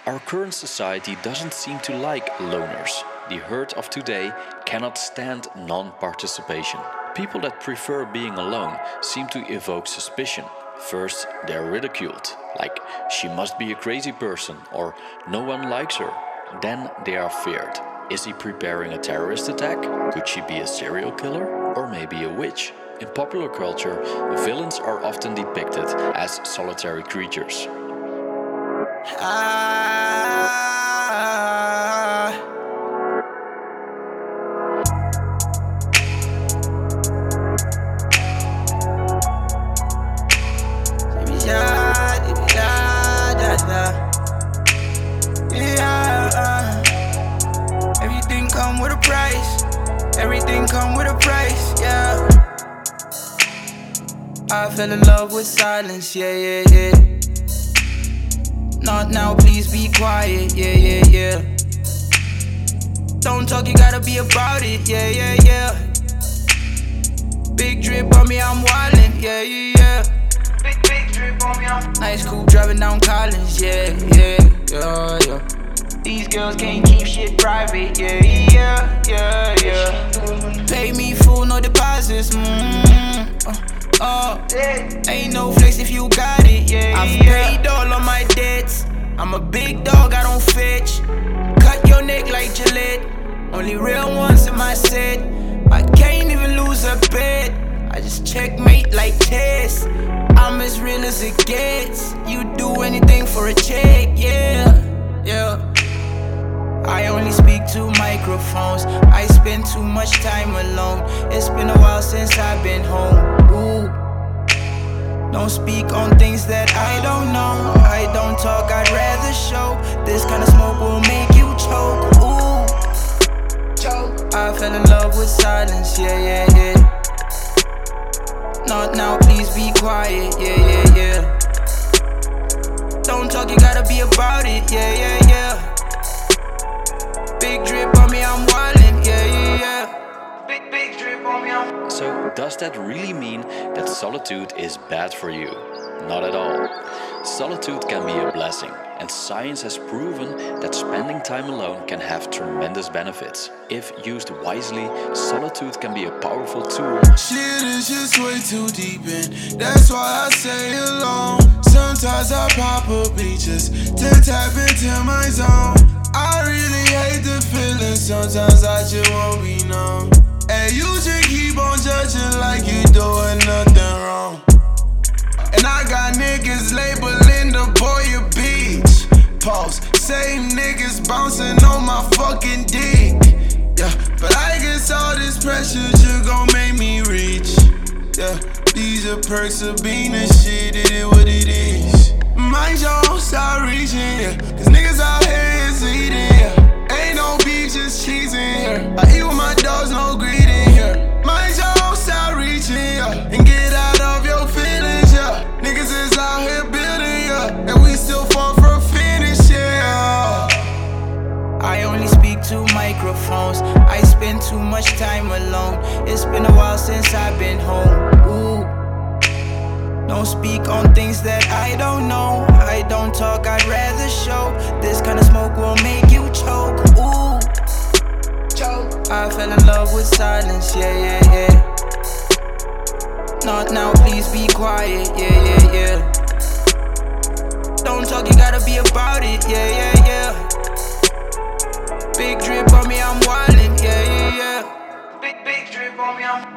Our current society doesn't seem to like loners. The herd of today cannot stand non-participation. People that prefer being alone seem to evoke suspicion. First, they're ridiculed, like she must be a crazy person or no one likes her. Then they are feared. Is he preparing a terrorist attack? Could she be a serial killer? Or maybe a witch? In popular culture, villains are often depicted as solitary creatures. Everything come with a price. Everything come with a price, yeah. I fell in love with silence, yeah. Not now, please be quiet, yeah. Don't talk, you gotta be about it, yeah. Big drip on me, I'm wildin', yeah. Big drip on me, I'm nice coupe driving down Collins, yeah. These girls can't keep shit private, yeah. Pay me full, no deposits, ain't no flex if you got it, yeah. I've paid all of my debts. I'm a big dog, I don't fetch. Cut your neck like Gillette. Only real ones in my set. I can't even lose a bet. I just checkmate like chess. I'm as real as it gets. You do anything for a check, yeah. I only speak to microphones. I spend too much time alone. It's been a while since I've been home. Don't speak on things that I don't know. I don't talk, I'd rather show. This kind of smoke will make you choke. I fell in love with silence, yeah. Not now, please be quiet, yeah. Don't talk, you gotta be about it, yeah. Big drip on me, I'm wildin', yeah. Big drip on me, I'm... So, does that really mean that solitude is bad for you? Not at all. Solitude can be a blessing, and science has proven that spending time alone can have tremendous benefits. If used wisely, solitude can be a powerful tool. Shit is just way too deep in, that's why I stay alone. Sometimes I pop up beaches to tap into my zone. I really hate the feeling, sometimes I just won't be known. And you just keep on judging like you doing nothing wrong. And I got niggas labeling the boy a bitch. Pause, same niggas bouncing on my fucking dick. Yeah, but I guess all this pressure just gon' make me rich. Yeah, these are perks of being a shit, it is what it is. Mind y'all start reaching, yeah, cause niggas out here is eating, yeah. Ain't no beef, just cheese in here. I eat with my dogs, no greed in here. Mind y'all start reaching, yeah, and get out of your feelings, yeah. Niggas is out here building, yeah, and we still fall for a finish, yeah. I only speak to microphones. I spend too much time alone. It's been a while since I've been home. Don't speak on things that I don't know. I don't talk, I'd rather show. This kind of smoke will make you choke. I fell in love with silence, yeah. Not now, please be quiet, yeah. Don't talk, you gotta be about it, yeah. Big drip on me, I'm wildin', yeah. Big drip on me, I'm...